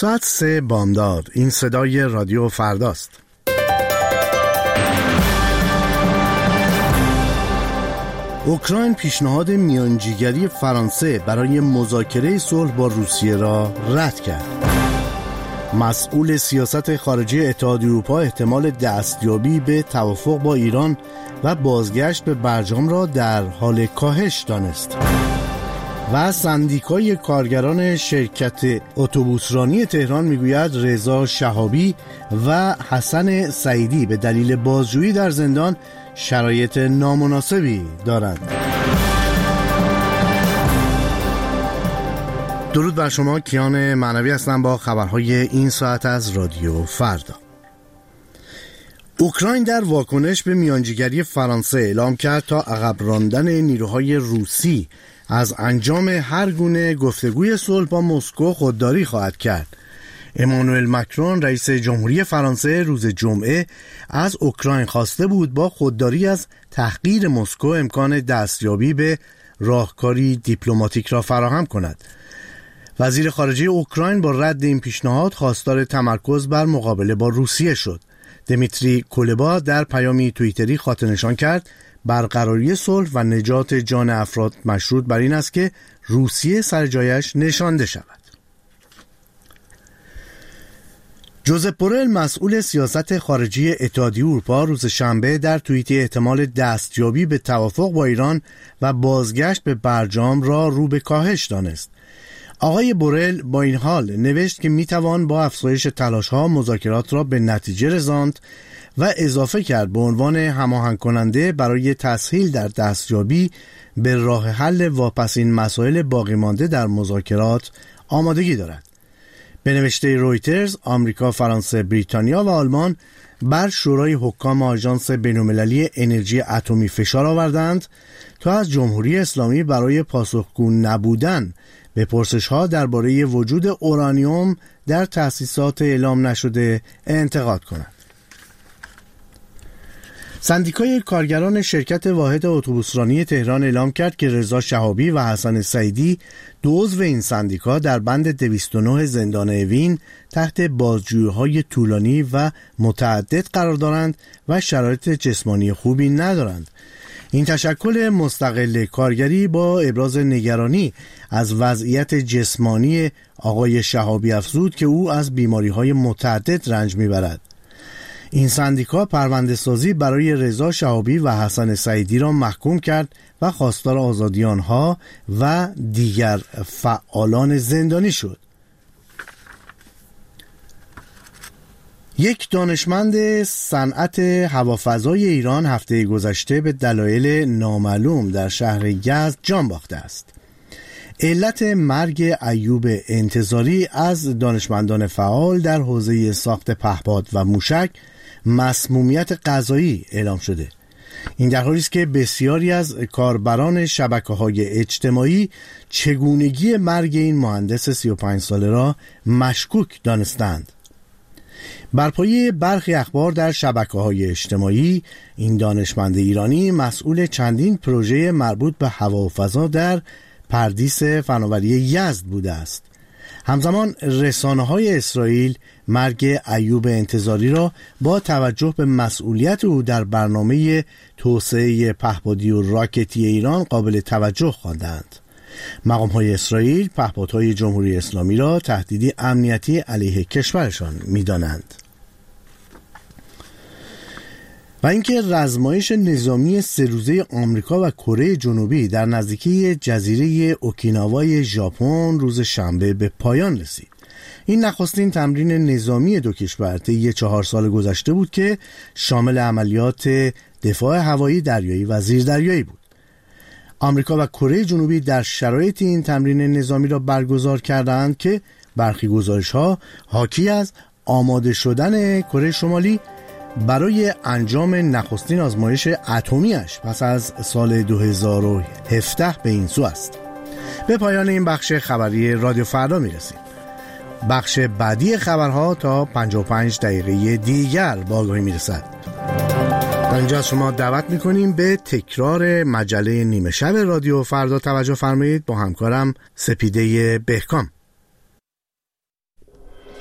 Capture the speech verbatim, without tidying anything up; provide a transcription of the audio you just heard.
ساعت سه بامداد. این صدای رادیو فرداست. اوکراین پیشنهاد میانجیگری فرانسه برای مذاکره صلح با روسیه را رد کرد. مسئول سیاست خارجی اتحادیه اروپا احتمال دستیابی به توافق با ایران و بازگشت به برجام را در حال کاهش دانست. و سندیکای کارگران شرکت اتوبوسرانی تهران میگوید رضا شهابی و حسن سعیدی به دلیل بازجویی در زندان شرایط نامناسبی دارند. درود بر شما، کیان معنوی هستم با خبرهای این ساعت از رادیو فردا. اوکراین در واکنش به میانجیگری فرانسه اعلام کرد تا عقب راندن نیروهای روسی از انجام هر گونه گفتگوی صلح با مسکو خودداری خواهد کرد. امانوئل مکرون رئیس جمهوری فرانسه روز جمعه از اوکراین خواسته بود با خودداری از تحقیر مسکو امکان دستیابی به راهکاری دیپلماتیک را فراهم کند. وزیر خارجه اوکراین با رد این پیشنهاد خواستار تمرکز بر مقابله با روسیه شد. دمیتری کولبا در پیامی توییتری خاطر نشان کرد برقراری صلح و نجات جان افراد مشروط بر این است که روسیه سر جایش نشانده شود. جوزپ بورل مسئول سیاست خارجی اتحادیه اروپا روز شنبه در توییتی احتمال دستیابی به توافق با ایران و بازگشت به برجام را رو به کاهش دانست. آقای بورل با این حال نوشت که میتوان با افزایش تلاش‌ها مذاکرات را به نتیجه رساند و اضافه کرد به عنوان هماهنگ کننده برای تسهیل در دستیابی به راه حل واپسین مسائل باقی مانده در مذاکرات آمادگی دارد. به نوشته رویترز، آمریکا، فرانسه، بریتانیا و آلمان بر شورای حکام آژانس بین‌المللی انرژی اتمی فشار آوردند تا از جمهوری اسلامی برای پاسخگو نبودن به پرسش‌ها درباره وجود اورانیوم در تأسیسات اعلام نشده انتقاد کند. سندیکای کارگران شرکت واحد اتوبوسرانی تهران اعلام کرد که رضا شهابی و حسن سعیدی دو عضو این سندیکا در بند دویست و نه زندان اوین تحت بازجویی‌های طولانی و متعدد قرار دارند و شرایط جسمانی خوبی ندارند. این تشکل مستقل کارگری با ابراز نگرانی از وضعیت جسمانی آقای شهابی افزود که او از بیماری‌های متعدد رنج می‌برد. این سندیکا پرونده سازی برای رضا شهابی و حسن سعیدی را محکوم کرد و خواستار آزادی آنها و دیگر فعالان زندانی شد. یک دانشمند صنعت هوافضای ایران هفته گذشته به دلایل نامعلوم در شهر یزد جان باخته است. علت مرگ ایوب انتظاری از دانشمندان فعال در حوزه ساخت پهپاد و موشک مسمومیت غذایی اعلام شده. این در حالی است که بسیاری از کاربران شبکه‌های اجتماعی چگونگی مرگ این مهندس سی و پنج ساله را مشکوک دانستند. بر پایه برخی اخبار در شبکه‌های اجتماعی، این دانشمند ایرانی مسئول چندین پروژه مربوط به هوا و فضا در پردیس فناوری یزد بوده است. همزمان رسانه‌های اسرائیل مرگ ایوب انتظاری را با توجه به مسئولیت او در برنامه توسعه پهپادی و راکتی ایران قابل توجه خواندند. مقام‌های اسرائیل پهپادهای جمهوری اسلامی را تهدیدی امنیتی علیه کشورشان می‌دانند. و اینکه رزمایش نظامی سه روزه آمریکا و کره جنوبی در نزدیکی جزیره اوکیناوای ژاپن روز شنبه به پایان رسید. این نخستین تمرین نظامی دو کشور طی چهار سال گذشته بود که شامل عملیات دفاع هوایی، دریایی و زیردریایی بود. آمریکا و کره جنوبی در شرایط این تمرین نظامی را برگزار کردند که برخی گزارش‌ها حاکی از آماده شدن کره شمالی برای انجام نخستین آزمایش اتمی‌اش پس از سال دو هزار و هفده به این سو است. به پایان این بخش خبری رادیو فردا میرسیم. بخش بعدی خبرها تا پنجاه و پنج دقیقه دیگر با آگاهی میرسد. در اینجا از شما دعوت میکنیم به تکرار مجله نیمه شب رادیو فردا توجه فرمایید با همکارم سپیده بهکام.